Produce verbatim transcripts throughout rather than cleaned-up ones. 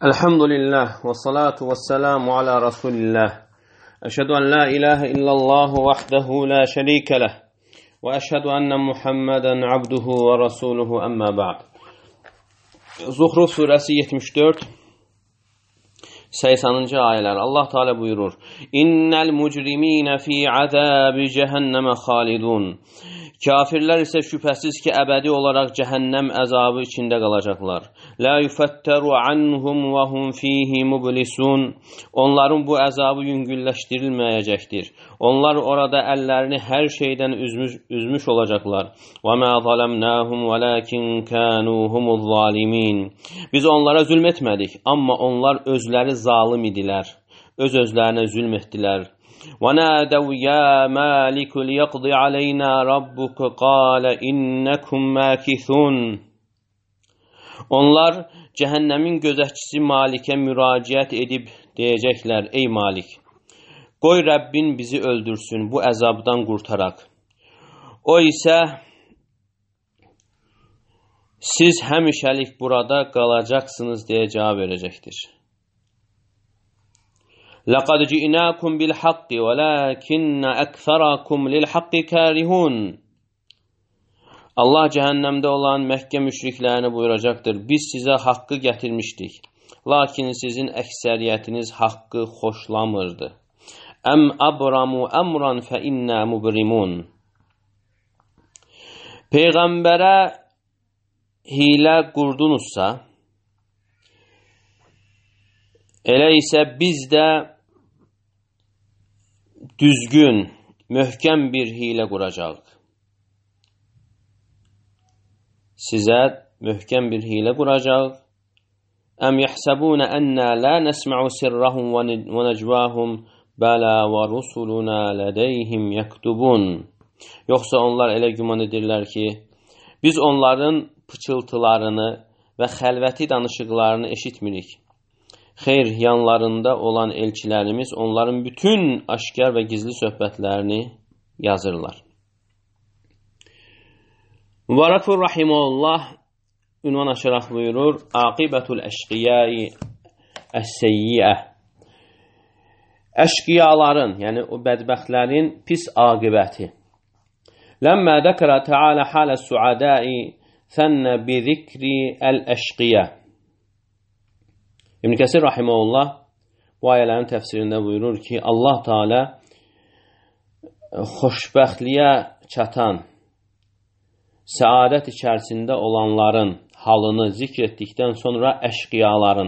Elhamdülillah ve salatu ve selamu ala Resulillah. Eşhedü en la ilahe illallah vahdehu la şerike leh. Ve eşhedü enne Muhammeden abduhu ve rasuluhu emma ba'd. Zuhruf suresi yetmiş dört seksenінші ayələr. Allah Teala buyurur: İnnel mucrimine fi azabi cehenneme halidun. Kafirlər isə şübhəsiz ki, əbədi olaraq cəhənnəm əzabı içində qalacaqlar. La yufattaru anhum və hum fihi mublisun. Onların bu əzabı yüngülləşdirilməyəcəkdir. Onlar orada əllərini hər şeydən üzmüş, üzmüş olacaqlar. Və mə zalamnahum velakin kanu humuz zalimin. Biz onlara zülm etmədik, amma onlar özləri zalim idilər. Öz özlərinə zülm etdilər. وَنَادَوْا يَا مَالِكُ لِيَقْضِ عَلَيْنَا رَبُّكَ قَالَ إِنَّكُمْ مَاكِثُونَ. Onlar cəhənnəmin gözətçisi Malikə müraciət edib deyəcəklər: Ey Malik, qoy Rəbbin bizi öldürsün bu əzabdan qurtaraq. O isə siz həmişəlik burada qalacaqsınız deyə cavab verəcəkdir. لَقَدْ جِئْنَاكُمْ بِالْحَقِّ وَلَكِنَّ أَكْثَرَكُمْ لِلْحَقِّ كَارِهُونَ. Allah cəhənnəmdə olan Məkkə müşriklərini buyuracaqdır: Biz sizə haqqı gətirmişdik, lakin sizin əksəriyyətiniz haqqı xoşlamırdı. Əm abramu əmran fə innə mubrimun. Peyğəmbərə hilə qurdunuzsa, elə isə biz də düzgün, möhkəm bir hilə quracaq. Sizə möhkəm bir hilə quracaq. Əm yəhsəbunə ənnə lə nəsmə'u sirrahum və nəcvahum bələ və rusuluna lədəyhim yəktubun. Yoxsa onlar elə güman edirlər ki, biz onların pıçıltılarını və xəlvəti danışıqlarını eşitmirik. Xeyr, yanlarında olan elçilərimiz onların bütün aşkar və gizli söhbətlərini yazırlar. Mübarəkfur Rahimullah ünvan açaraq buyurur: Aqibətul əşqiyai əs-seyyiə. Əşqiyaların, yəni o bədbəxtlərin pis aqibəti. Ləmmə dəkərə Teala halə suadai fənnə bi zikri əl-əşqiyə. İbn Kəsir Rahimullah bu ayələrin təfsirində buyurur ki, Allah Teala xoşbəxtliyə çatan, səadət içərisində olanların halını zikr etdikdən sonra əşqiyaların,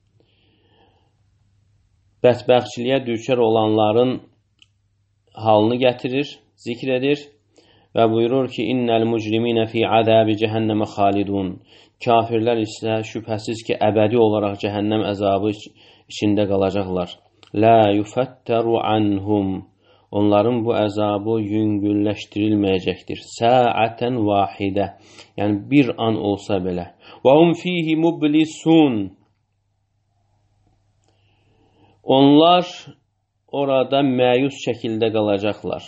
bədbəxtçiliyə düçar olanların halını gətirir, zikr edir və buyurur ki, İnnəl mucriminə fi azabi cəhənnəmə xalidun. Kafirlər isə şübhəsiz ki, əbədi olaraq cəhənnəm əzabı içində qalacaqlar. Lə yufattaru anhum. Onların bu əzabı yüngülləşdirilməyəcəkdir. Səətən vahidə. Yəni bir an olsa belə. Və hum fihi mublisun. Onlar orada məyus şəkildə qalacaqlar.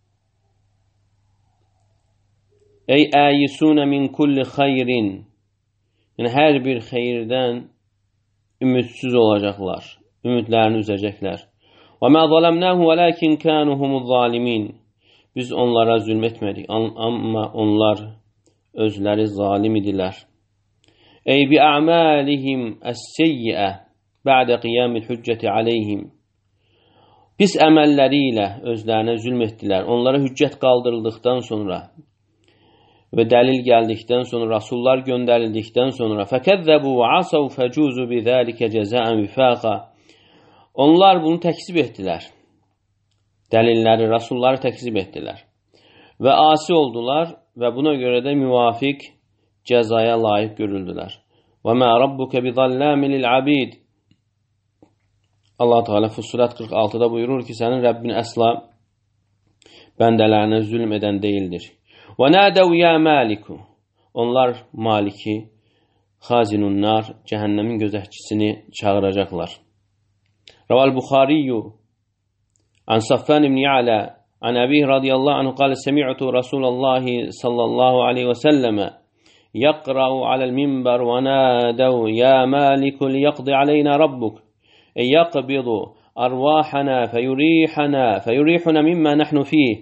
Ey əyisunə min kulli xayrin. Yəni hər bir xeyirdən ümidsiz olacaqlar. Ümidlərini üzəcəklər. Və mə zalamnahu velakin kanu humuz zalimin. Biz onlara zülm etmədik, amma onlar özləri zalim idilər. Ey bi a'malihim əs-seyyiə ba'də qiyamil hüccəti aleyhim. Pis əməlləri ilə özlərinə zülm etdilər. Onlara hüccət qaldırıldıqdan sonra və dəlil gəldikdən sonra, rasullar göndərildikdən sonra fəkəzzəbu və asav fəcuzu bi zəlikə cəzəən vifaqa. Onlar bunu təkzib etdilər. Dəlilləri, rasulları təkzib etdilər. Və asi oldular və buna görə də müvafiq cəzaya layiq görüldülər. Və mə rabbukə bi zalləmi lil-abid. Allah Teala Fussilat qırx altıda buyurur ki, sənin Rəbbin əsla bəndələrinə zülm edən deyildir. وَنَادَوْ يَا مَالِكُ. Onlar Maliki, xazinun nar, cəhənnəmin gözətçisini çağıracaqlar. Raval Buxariyyu an Saffan ibn Ya'la an Əbih radiyallahu anhu qala semi'tu Rasulallahi sallallahu aleyhi və səlləmə يقرأ على المنبر ونادوا يا مالك ليقضي علينا ربك أي يقبض أرواحنا فيريحنا فيريحنا مما نحن فيه.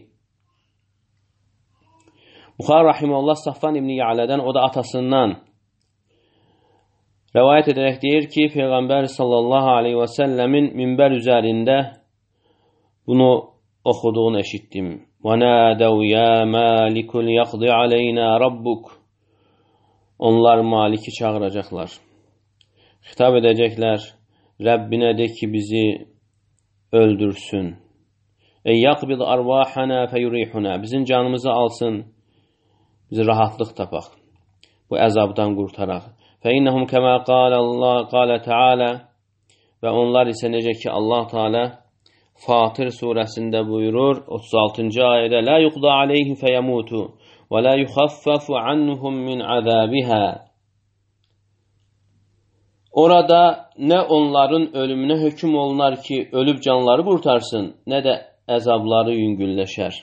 Buxari rahimehullah Safvan ibn Ya'lədən, o da atasından rəvayət edərək deyir ki, Peyğəmbər sallallahu aleyhi və səlləmin minbər üzərində bunu oxuduğunu eşitdim. وَنَادَوْ يَا مَالِكُ لِيَقْضِ عَلَيْنَا رَبُّكُ Onlar Maliki çağıracaqlar. Xitab edəcəklər, Rəbbinə de ki, bizi öldürsün. Ey yaqbid arvahana feyurihuna Bizim canımızı alsın, bizi rahatlıq tapaq. Bu əzabdan qurtaraq. فَإِنَّهُمْ كَمَا قَالَ اللّٰهِ قَالَ تَعَالَى Və onlar isə necə ki Allah Teala Fatir surəsində buyurur otuz altıncı ayədə لَا يُقْضَى عَلَيْهِمْ فَيَمُوتُوا وَلَا يُخَفَّفُ عَنْهُمْ مِنْ عَذَابِهَا Orada nə onların ölümünə hökm olunar ki ölüb canları qurtarsın, nə də əzabları yüngülləşər.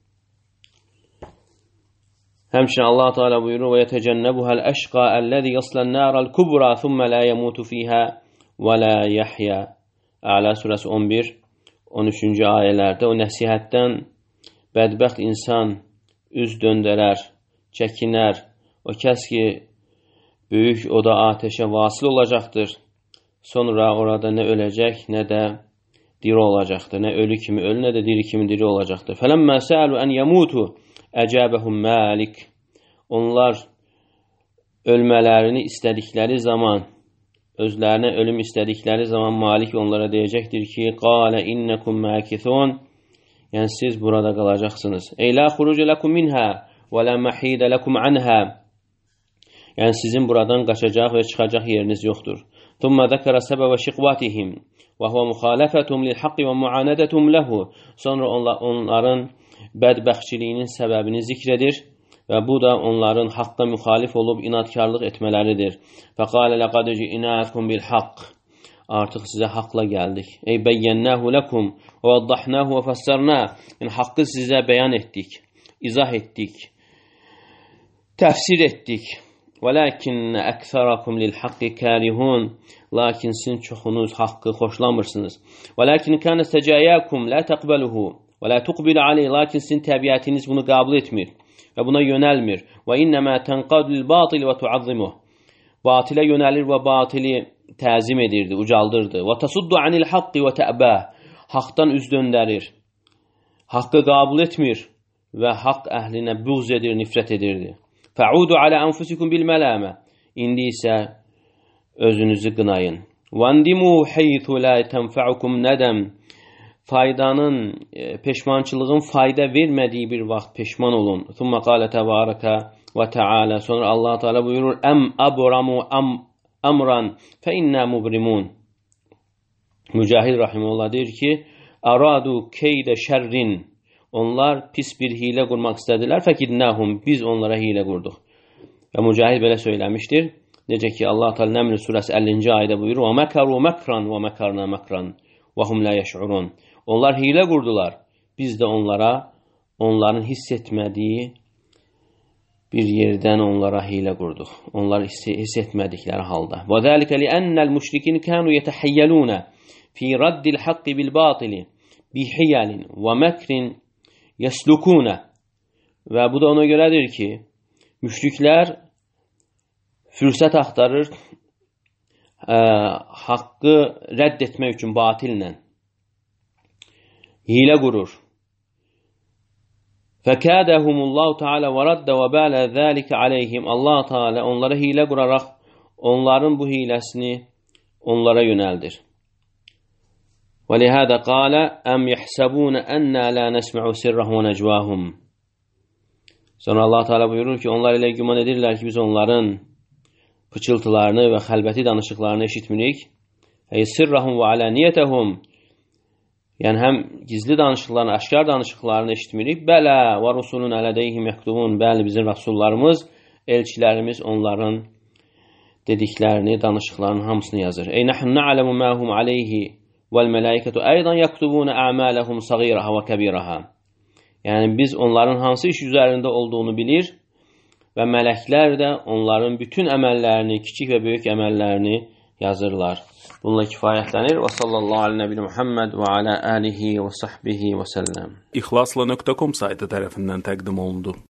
Həmçinin Allah Teala buyurur: "Və yetecənnebuhal əşqa ellezî yaslan nâral kubra thumma la yamutu fiha və la yahya." A'la surəsi on bir on üçüncü ayələrdə o nəsihətdən bədbəxt insan üz döndərər, çəkinər. O kəs ki böyük oda ateşə vasil olacaqdır. Sonra orada nə öləcək, nə də diri olacaqdır. Nə ölü kimi ölü, nə də diri kimi diri olacaqdır. Fələmmə səəlu ən yamutu əcəbəhum Malik. Onlar ölmələrini istədikləri zaman, özlərinə ölüm istədikləri zaman Malik onlara deyəcəkdir ki, qalə innekum məkithun, yəni siz burada qalacaqsınız. Ey la xurucu lakum minha və la mahidə lakum anha, yəni sizin buradan qaçacaq və çıxacaq yeriniz yoxdur. Thumma zəkərə səbəbə şiqvatihim və huvə müxalifətum lil haqqi və muanədətum ləhu. Sonra onların bədbəxtçiliyinin səbəbini zikr edir və bu da onların haqqa müxalif olub inadkarlıq etmələridir. Fəqalə ləqad ci'nəkum bil haqq. Artıq sizə haqla gəldik. Ey bəyyənnəhu ləkum və vəddahnahu və fəssərnəh. Yəni haqqı sizə bəyan etdik, izah etdik, təfsir etdik. وَلَكِنَّ أَكْثَرَكُمْ لِلْحَقِّ كَارِهُونَ Lakin sizin çoxunuz haqqı xoşlamırsınız. وَلَكِنْ كَانَ سَجَايَاكُمْ لَا تَقْبَلُهُ وَلَا تُقْبِلُ عَلَيْهِ Lakin sizin təbiətiniz bunu qəbul etmir və buna yönəlmir. وَإِنَّمَا تَنْقَدُ لِلْبَاطِلِ وَتُعَظِّمُهُ Batilə yönəlir və batili təzim edirdi, ucaldırdı. وَتَصُدُّ عَنِ الْحَقِّ وَتَأْبَى Haqdan üz döndərir, haqqı qəbul etmir və haqq əhlinə buğz edir, nifrət edirdi. Fa'udu ala anfusikum bil malama. İndi isə özünüzü qınayın. Vandimu haythu la tanfa'ukum nadam. Faydanın, peşmançılığın fayda vermədiyi bir vaxt peşman olun. Thumma qala tebaraka və taala. Sonra Allah Teala buyurur: "Em abramu am amran fe inna mubrimun." Mücahid rahimehullah deyir ki: "Aradu keyde şerrin." Onlar pis bir hile qurmaq istədilər. Fəkidnahum biz onlara hile qurduq. Və Mücahid belə söyləmişdir. Necə ki Allah Teala Nəml surəsi əllinci ayədə buyurur: "Və makaru makran və makarna makran və hum la yəş'urun." Onlar hile qurdular. Biz də onlara onların hiss etmədiyi bir yerdən onlara hile qurduq. Onlar hiss etmədikləri halda. Və zəlikə li'annəl müşrikin kanu yetəhayyəluna fi raddil haqqi bil batili bi hiyalin və makrin yəslukuna. Və bu da ona görədir ki, müşriklər fürsət axtarır ə, haqqı rədd etmək üçün batillə hilə qurur. Fəkədəhumullahu Teala və raddə və bələ zəlikə aleyhim. Allah Teala onlara hilə quraraq onların bu hiləsini onlara yönəldir. وَلِهَذَا قَالَ أَمْ يَحْسَبُونَ أَنَّا لَا نَسْمَعُ سِرَّهُمْ وَنَجْوَاهُمْ Sonra Allah Teala buyurur ki, onlar elə güman edirlər ki, biz onların pıçıltılarını və xəlbəti danışıqlarını eşitmirik. Ey sirrahum və alaniyetəhum Yəni həm gizli danışıqlarını, aşkar danışıqlarını eşitmirik. Bələ və rusulun ələdəyhim məktubun Bəli, bizim rəsullarımız, elçilərimiz onların dediklərini, danışıqlarının hamısını yazır. Ey nəhnu na'lamu ma hum alayhi vel mələikətu aydan yaktubuna a'malahum sagiraha və kabiraha. Yəni biz onların hansı iş üzərində olduğunu bilir və mələklər də onların bütün əməllərini, kiçik və böyük əməllərini yazırlar. Bununla kifayətlənir. Və sallallahu aleyhi nəbi Muhammed və alə alihi və sahbihi və səlləm. İxlasla nöqtə com saytı tərəfindən təqdim olundu.